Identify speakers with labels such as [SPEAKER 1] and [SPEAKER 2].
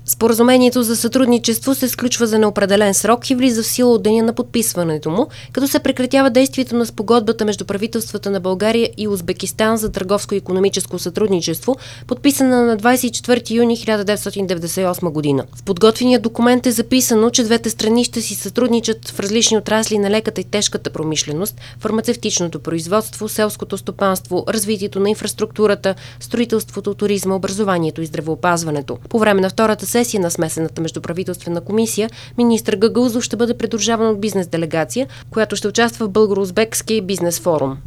[SPEAKER 1] Споразумението за сътрудничество се сключва за неопределен срок и влиза в сила от деня на подписването му, като се прекратява действието на спогодбата между правителствата на България и Узбекистан за търговско-икономическо сътрудничество, подписана на 24 юни 1998 година. В подготвения документ е записано, че двете страни ще си сътрудничат в различни отрасли на леката и тежката промишленост, фармацевтичното производство, селското стопанство, развитието на инфраструктурата, строителството, туризма, образованието и здравеопазването. По време на втората сесия на смесената междуправителствена комисия, министър Гагаузов ще бъде придружаван от бизнес делегация, която ще участва в Българо-узбекския бизнес форум.